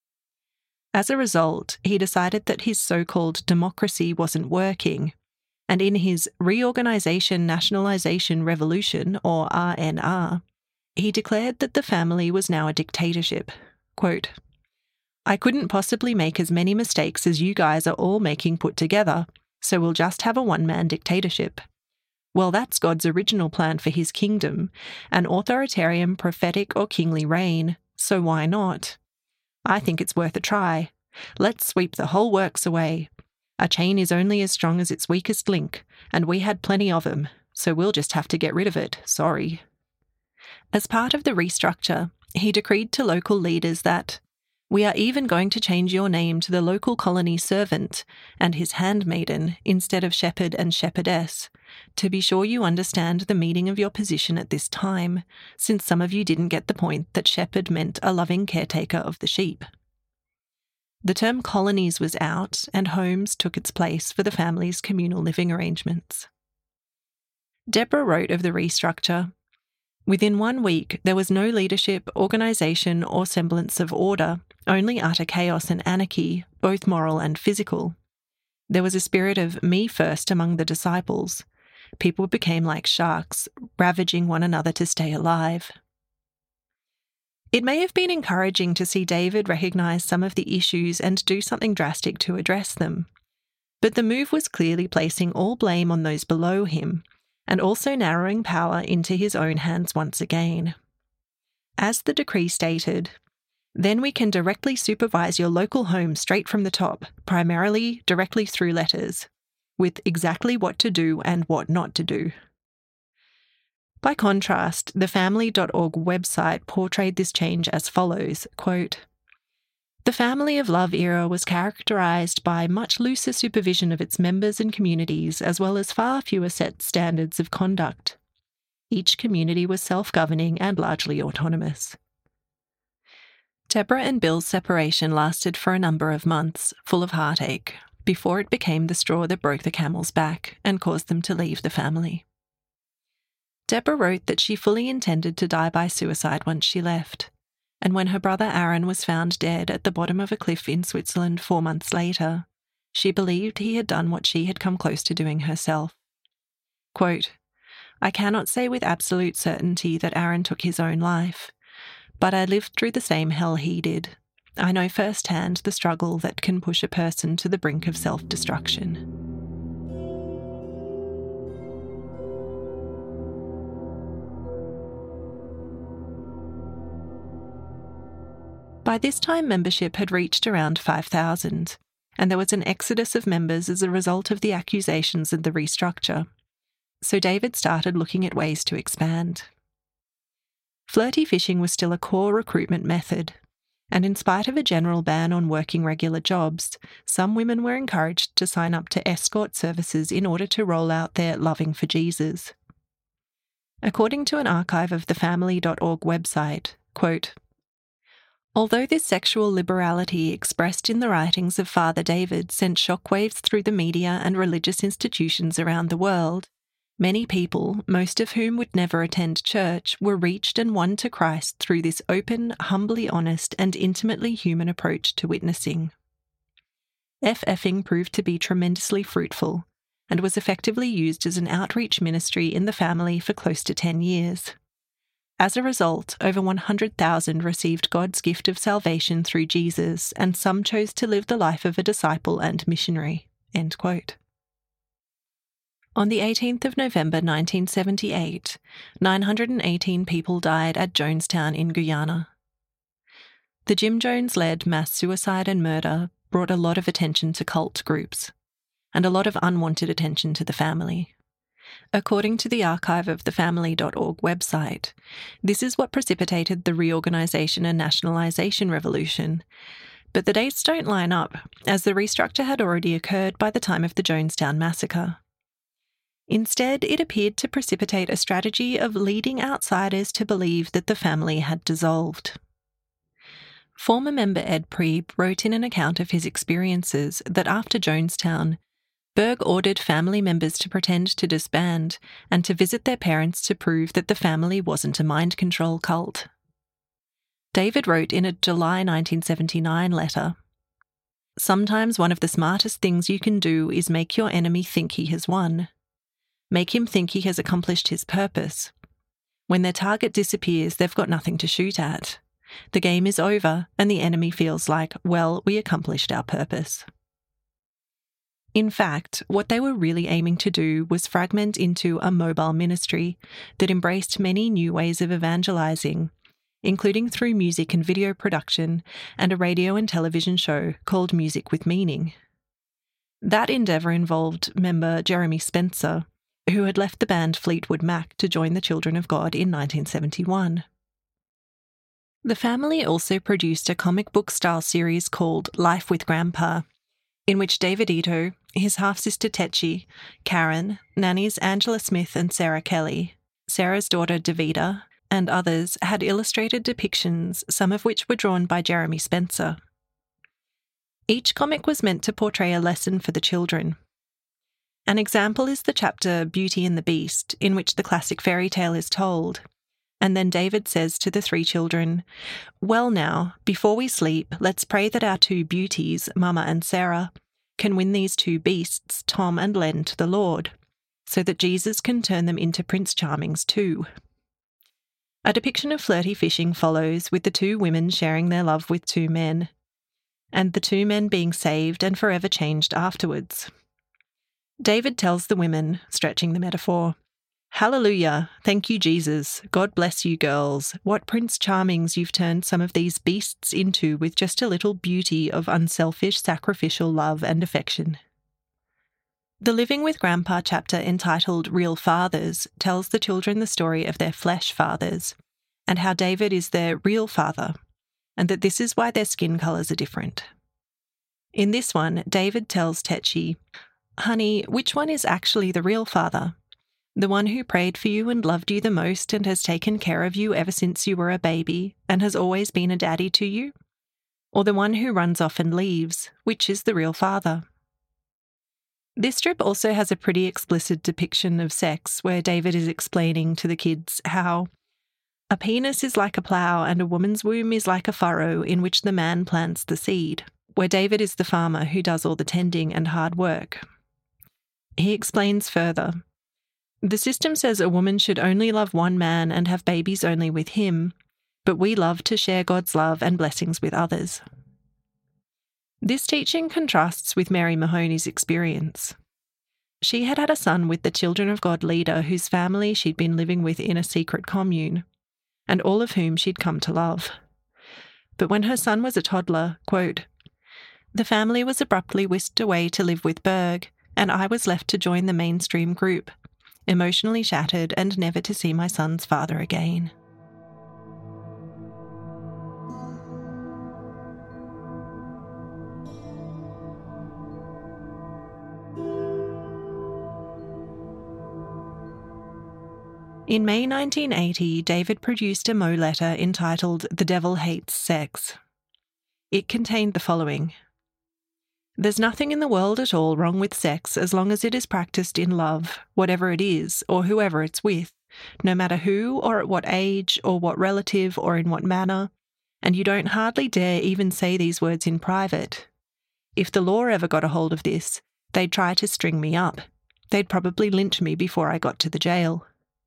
As a result, he decided that his so-called democracy wasn't working, and in his Reorganisation Nationalisation Revolution, or R N R, he declared that the family was now a dictatorship. Quote, "I couldn't possibly make as many mistakes as you guys are all making put together, so we'll just have a one-man dictatorship. Well, that's God's original plan for his kingdom, an authoritarian, prophetic or kingly reign, so why not? I think it's worth a try. Let's sweep the whole works away. A chain is only as strong as its weakest link, and we had plenty of them, so we'll just have to get rid of it, sorry." As part of the restructure, he decreed to local leaders that, "We are even going to change your name to the local colony servant and his handmaiden instead of shepherd and shepherdess, to be sure you understand the meaning of your position at this time, since some of you didn't get the point that shepherd meant a loving caretaker of the sheep." The term colonies was out, and homes took its place for the family's communal living arrangements. Deborah wrote of the restructure, "Within one week, there was no leadership, organisation, or semblance of order, only utter chaos and anarchy, both moral and physical. There was a spirit of me first among the disciples. People became like sharks, ravaging one another to stay alive." It may have been encouraging to see David recognise some of the issues and do something drastic to address them, but the move was clearly placing all blame on those below him, and also narrowing power into his own hands once again. As the decree stated, "Then we can directly supervise your local home straight from the top, primarily directly through letters, with exactly what to do and what not to do." By contrast, the family dot org website portrayed this change as follows, quote, "The Family of Love era was characterised by much looser supervision of its members and communities, as well as far fewer set standards of conduct. Each community was self-governing and largely autonomous." Deborah and Bill's separation lasted for a number of months, full of heartache, before it became the straw that broke the camel's back and caused them to leave the family. Deborah wrote that she fully intended to die by suicide once she left, and when her brother Aaron was found dead at the bottom of a cliff in Switzerland four months later, she believed he had done what she had come close to doing herself. Quote, "I cannot say with absolute certainty that Aaron took his own life, but I lived through the same hell he did. I know firsthand the struggle that can push a person to the brink of self-destruction." By this time, membership had reached around five thousand, and there was an exodus of members as a result of the accusations and the restructure. So David started looking at ways to expand. Flirty fishing was still a core recruitment method, and in spite of a general ban on working regular jobs, some women were encouraged to sign up to escort services in order to roll out their loving for Jesus. According to an archive of the family dot org website, quote, "Although this sexual liberality expressed in the writings of Father David sent shockwaves through the media and religious institutions around the world, Many people, most of whom would never attend church, were reached and won to Christ through this open, humbly honest, and intimately human approach to witnessing. F-effing proved to be tremendously fruitful and was effectively used as an outreach ministry in the family for close to ten years. As a result, over one hundred thousand received God's gift of salvation through Jesus, and some chose to live the life of a disciple and missionary." End quote. On the eighteenth of November nineteen seventy-eight, nine hundred eighteen people died at Jonestown in Guyana. The Jim Jones-led mass suicide and murder brought a lot of attention to cult groups, and a lot of unwanted attention to the family. According to the archive of the family dot org website, this is what precipitated the reorganisation and nationalisation revolution. But the dates don't line up, as the restructure had already occurred by the time of the Jonestown massacre. Instead, it appeared to precipitate a strategy of leading outsiders to believe that the family had dissolved. Former member Ed Preeb wrote in an account of his experiences that after Jonestown, Berg ordered family members to pretend to disband and to visit their parents to prove that the family wasn't a mind control cult. David wrote in a July nineteen seventy-nine letter, "Sometimes one of the smartest things you can do is make your enemy think he has won. Make him think he has accomplished his purpose. When their target disappears, they've got nothing to shoot at. The game is over, and the enemy feels like, well, we accomplished our purpose." In fact, what they were really aiming to do was fragment into a mobile ministry that embraced many new ways of evangelizing, including through music and video production and a radio and television show called Music with Meaning. That endeavour involved member Jeremy Spencer, who had left the band Fleetwood Mac to join the Children of God in nineteen seventy-one. The family also produced a comic book-style series called Life with Grandpa, in which David Ito, his half-sister Tetchie, Karen, nannies Angela Smith and Sarah Kelly, Sarah's daughter Davida, and others had illustrated depictions, some of which were drawn by Jeremy Spencer. Each comic was meant to portray a lesson for the children. An example is the chapter Beauty and the Beast, in which the classic fairy tale is told, and then David says to the three children, "Well now, before we sleep, let's pray that our two beauties, Mama and Sarah, can win these two beasts, Tom and Len, to the Lord, so that Jesus can turn them into Prince Charmings too." A depiction of flirty fishing follows, with the two women sharing their love with two men, and the two men being saved and forever changed afterwards. David tells the women, stretching the metaphor, "Hallelujah, thank you Jesus, God bless you girls, what Prince Charmings you've turned some of these beasts into with just a little beauty of unselfish sacrificial love and affection." The Living with Grandpa chapter entitled Real Fathers tells the children the story of their flesh fathers, and how David is their real father, and that this is why their skin colours are different. In this one, David tells Tetchie, "Honey, which one is actually the real father? The one who prayed for you and loved you the most and has taken care of you ever since you were a baby and has always been a daddy to you? Or the one who runs off and leaves? Which is the real father?" This strip also has a pretty explicit depiction of sex, where David is explaining to the kids how a penis is like a plough and a woman's womb is like a furrow in which the man plants the seed, where David is the farmer who does all the tending and hard work. He explains further, "The system says a woman should only love one man and have babies only with him, but we love to share God's love and blessings with others." This teaching contrasts with Mary Mahoney's experience. She had had a son with the Children of God leader whose family she'd been living with in a secret commune, and all of whom she'd come to love. But when her son was a toddler, quote, "The family was abruptly whisked away to live with Berg, and I was left to join the mainstream group, emotionally shattered and never to see my son's father again." In May nineteen eighty, David produced a Mo letter entitled The Devil Hates Sex. It contained the following: There's nothing in the world at all wrong with sex as long as it is practiced in love, whatever it is, or whoever it's with, no matter who or at what age or what relative or in what manner, and you don't hardly dare even say these words in private. If the law ever got a hold of this, they'd try to string me up. They'd probably lynch me before I got to the jail.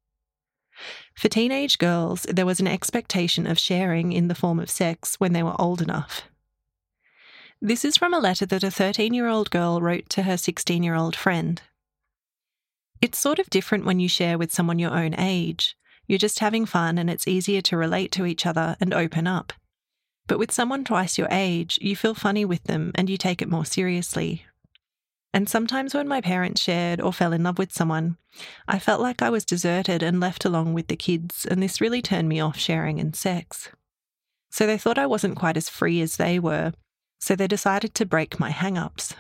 For teenage girls, there was an expectation of sharing in the form of sex when they were old enough. This is from a letter that a thirteen-year-old girl wrote to her sixteen-year-old friend. It's sort of different when you share with someone your own age. You're just having fun and it's easier to relate to each other and open up. But with someone twice your age, you feel funny with them and you take it more seriously. And sometimes when my parents shared or fell in love with someone, I felt like I was deserted and left along with the kids, and this really turned me off sharing and sex. So they thought I wasn't quite as free as they were, so they decided to break my hang-ups.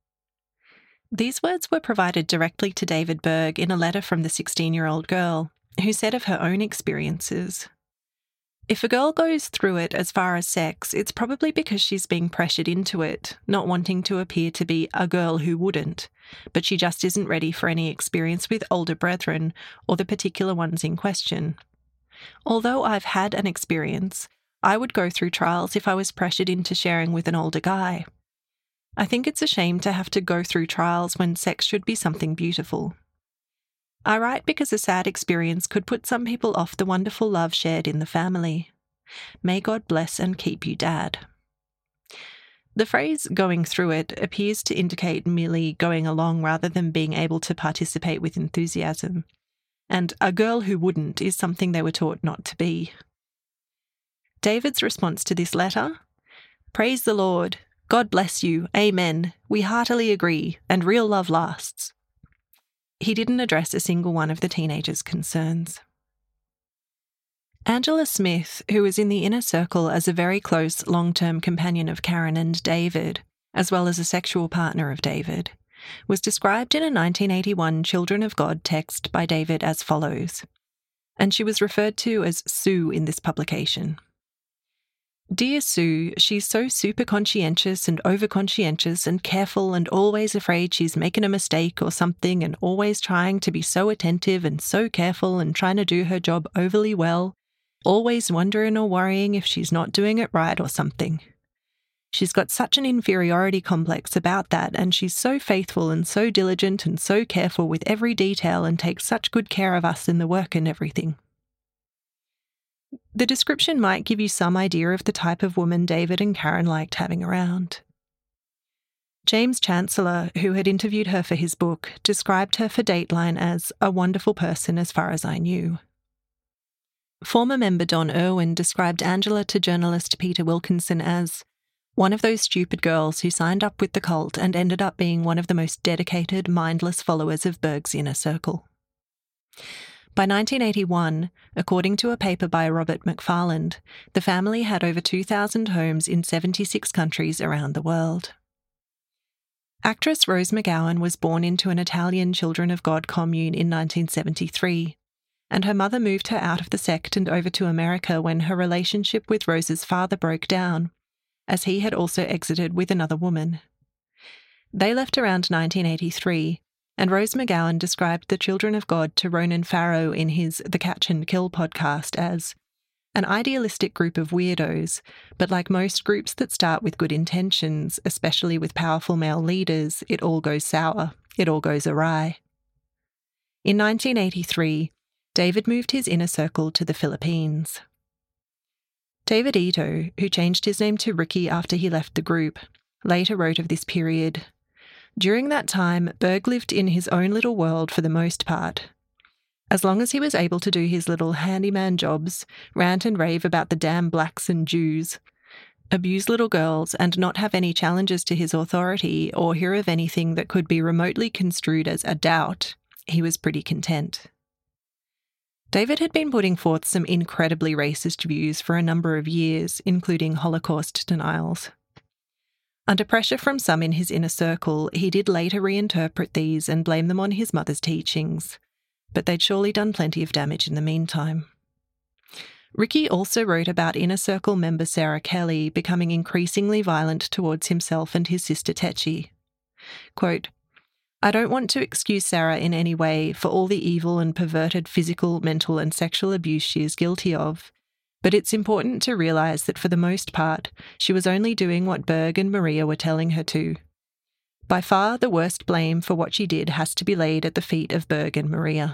These words were provided directly to David Berg in a letter from the sixteen-year-old girl, who said of her own experiences, "If a girl goes through it as far as sex, it's probably because she's being pressured into it, not wanting to appear to be a girl who wouldn't, but she just isn't ready for any experience with older brethren or the particular ones in question. Although I've had an experience, I would go through trials if I was pressured into sharing with an older guy. I think it's a shame to have to go through trials when sex should be something beautiful. I write because a sad experience could put some people off the wonderful love shared in the family. May God bless and keep you, Dad." The phrase "going through it" appears to indicate merely going along rather than being able to participate with enthusiasm, and a girl who wouldn't is something they were taught not to be. David's response to this letter: "Praise the Lord. God bless you. Amen. We heartily agree, and real love lasts." He didn't address a single one of the teenagers' concerns. Angela Smith, who was in the inner circle as a very close long-term companion of Karen and David, as well as a sexual partner of David, was described in a nineteen eighty-one Children of God text by David as follows, and she was referred to as Sue in this publication. "Dear Sue, she's so super conscientious and over conscientious and careful and always afraid she's making a mistake or something and always trying to be so attentive and so careful and trying to do her job overly well, always wondering or worrying if she's not doing it right or something. She's got such an inferiority complex about that, and she's so faithful and so diligent and so careful with every detail and takes such good care of us in the work and everything." The description might give you some idea of the type of woman David and Karen liked having around. James Chancellor, who had interviewed her for his book, described her for Dateline as a wonderful person as far as I knew. Former member Don Irwin described Angela to journalist Peter Wilkinson as one of those stupid girls who signed up with the cult and ended up being one of the most dedicated, mindless followers of Berg's inner circle. By nineteen eighty-one, according to a paper by Robert McFarland, the family had over two thousand homes in seventy-six countries around the world. Actress Rose McGowan was born into an Italian Children of God commune in nineteen seventy-three, and her mother moved her out of the sect and over to America when her relationship with Rose's father broke down, as he had also exited with another woman. They left around nineteen eighty-three, and Rose McGowan described the Children of God to Ronan Farrow in his The Catch and Kill podcast as an idealistic group of weirdos, but like most groups that start with good intentions, especially with powerful male leaders, it all goes sour, it all goes awry. In nineteen eighty-three, David moved his inner circle to the Philippines. David Ito, who changed his name to Ricky after he left the group, later wrote of this period, "During that time, Berg lived in his own little world for the most part. As long as he was able to do his little handyman jobs, rant and rave about the damn blacks and Jews, abuse little girls and not have any challenges to his authority or hear of anything that could be remotely construed as a doubt, he was pretty content." David had been putting forth some incredibly racist views for a number of years, including Holocaust denials. Under pressure from some in his inner circle, he did later reinterpret these and blame them on his mother's teachings, but they'd surely done plenty of damage in the meantime. Ricky also wrote about Inner Circle member Sarah Kelly becoming increasingly violent towards himself and his sister Tetchy. Quote, I don't want to excuse Sarah in any way for all the evil and perverted physical, mental and sexual abuse she is guilty of, but it's important to realise that for the most part, she was only doing what Berg and Maria were telling her to. By far, the worst blame for what she did has to be laid at the feet of Berg and Maria.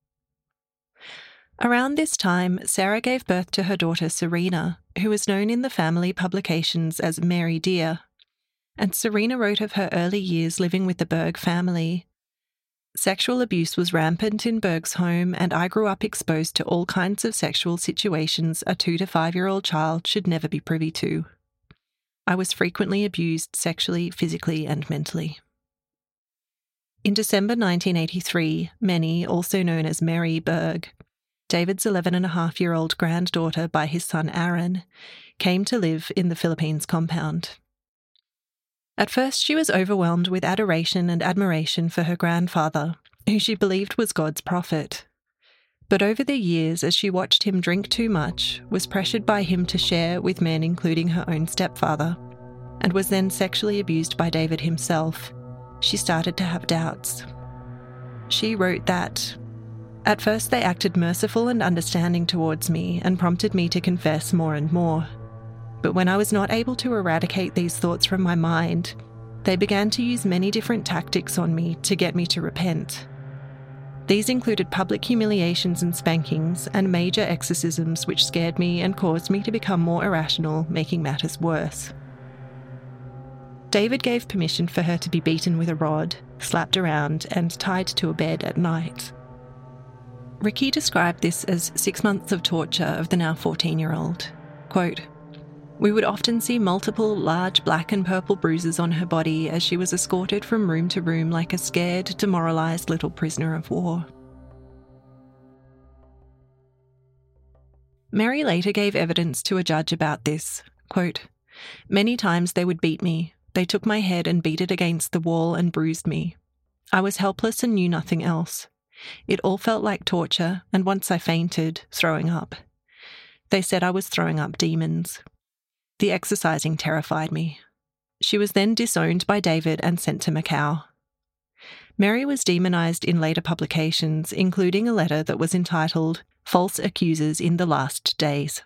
Around this time, Sarah gave birth to her daughter Serena, who was known in the family publications as Mary Dear, and Serena wrote of her early years living with the Berg family. Sexual abuse was rampant in Berg's home, and I grew up exposed to all kinds of sexual situations a two to five-year-old child should never be privy to. I was frequently abused sexually, physically, and mentally. In December nineteen eighty-three, Menny, also known as Mary Berg, David's eleven-and-a-half-year-old granddaughter by his son Aaron, came to live in the Philippines compound. At first, she was overwhelmed with adoration and admiration for her grandfather, who she believed was God's prophet. But over the years, as she watched him drink too much, was pressured by him to share with men including her own stepfather, and was then sexually abused by David himself, she started to have doubts. She wrote that, at first they acted merciful and understanding towards me and prompted me to confess more and more. But when I was not able to eradicate these thoughts from my mind, they began to use many different tactics on me to get me to repent. These included public humiliations and spankings and major exorcisms which scared me and caused me to become more irrational, making matters worse. David gave permission for her to be beaten with a rod, slapped around, and tied to a bed at night. Ricky described this as six months of torture of the now fourteen-year-old. Quote, we would often see multiple large black and purple bruises on her body as she was escorted from room to room like a scared, demoralised little prisoner of war. Mary later gave evidence to a judge about this. Quote, many times they would beat me. They took my head and beat it against the wall and bruised me. I was helpless and knew nothing else. It all felt like torture, and once I fainted, throwing up. They said I was throwing up demons. The exercising terrified me. She was then disowned by David and sent to Macau. Mary was demonised in later publications, including a letter that was entitled False Accusers in the Last Days.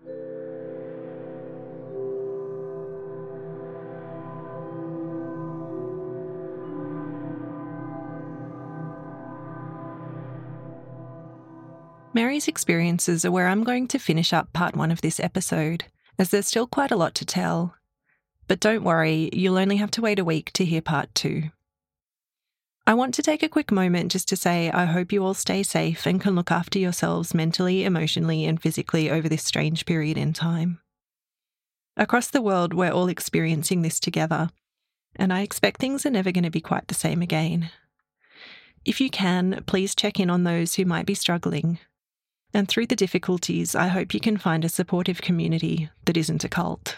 Mary's experiences are where I'm going to finish up part one of this episode, as there's still quite a lot to tell. But don't worry, you'll only have to wait a week to hear part two. I want to take a quick moment just to say I hope you all stay safe and can look after yourselves mentally, emotionally, and physically over this strange period in time. Across the world, we're all experiencing this together, and I expect things are never going to be quite the same again. If you can, please check in on those who might be struggling. And through the difficulties, I hope you can find a supportive community that isn't a cult.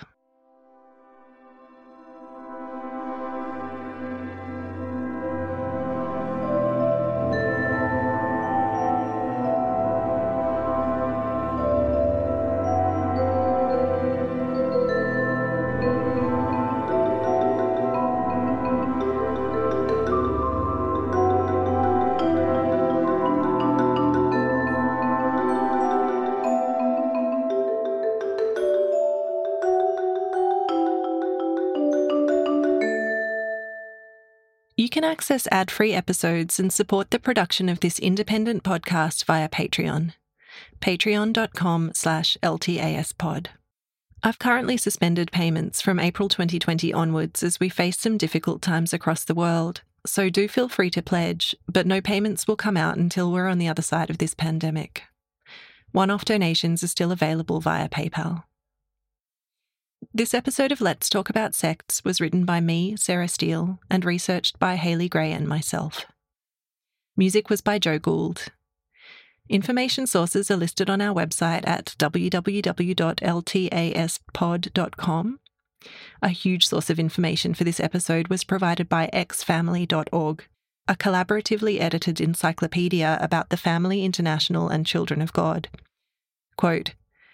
You can access ad-free episodes and support the production of this independent podcast via Patreon. Patreon.com slash LTASpod. I've currently suspended payments from April twenty twenty onwards as we face some difficult times across the world, so do feel free to pledge, but no payments will come out until we're on the other side of this pandemic. One-off donations are still available via PayPal. This episode of Let's Talk About Sects was written by me, Sarah Steele, and researched by Hayley Gray and myself. Music was by Joe Gould. Information sources are listed on our website at w w w dot l t a s pod dot com. A huge source of information for this episode was provided by x family dot org, a collaboratively edited encyclopedia about the Family International and Children of God. Quote,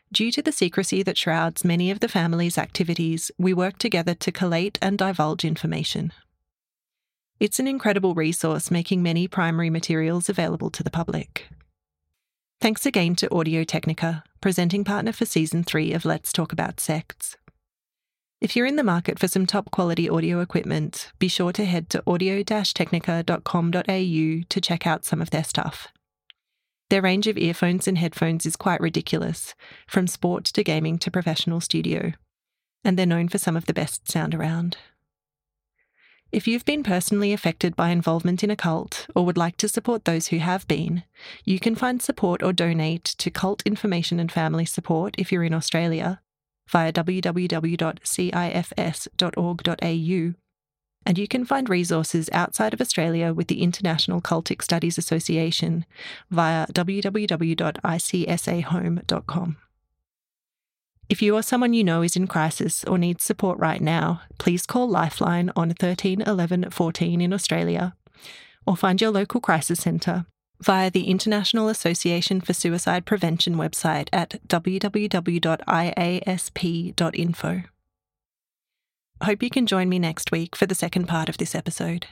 Due to the secrecy that shrouds many of the family's activities, we work together to collate and divulge information. It's an incredible resource, making many primary materials available to the public. Thanks again to Audio-Technica, presenting partner for Season three of Let's Talk About Sects. If you're in the market for some top-quality audio equipment, be sure to head to audio dash technica dot com dot a u to check out some of their stuff. Their range of earphones and headphones is quite ridiculous, from sport to gaming to professional studio, and they're known for some of the best sound around. If you've been personally affected by involvement in a cult or would like to support those who have been, you can find support or donate to Cult Information and Family Support if you're in Australia via w w w dot c i f s dot org dot a u, and you can find resources outside of Australia with the International Cultic Studies Association via w w w dot i c s a home dot com. If you or someone you know is in crisis or needs support right now, please call Lifeline on thirteen eleven fourteen in Australia, or find your local crisis centre via the International Association for Suicide Prevention website at w w w dot i a s p dot info. I hope you can join me next week for the second part of this episode.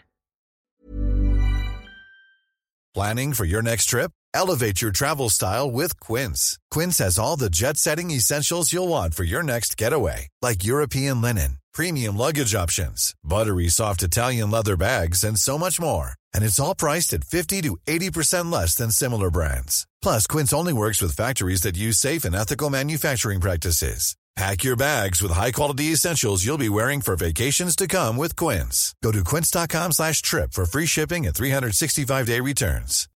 Planning for your next trip? Elevate your travel style with Quince. Quince has all the jet-setting essentials you'll want for your next getaway, like European linen, premium luggage options, buttery soft Italian leather bags, and so much more. And it's all priced at fifty to eighty percent less than similar brands. Plus, Quince only works with factories that use safe and ethical manufacturing practices. Pack your bags with high-quality essentials you'll be wearing for vacations to come with Quince. Go to quince dot com slash trip for free shipping and three sixty-five day returns.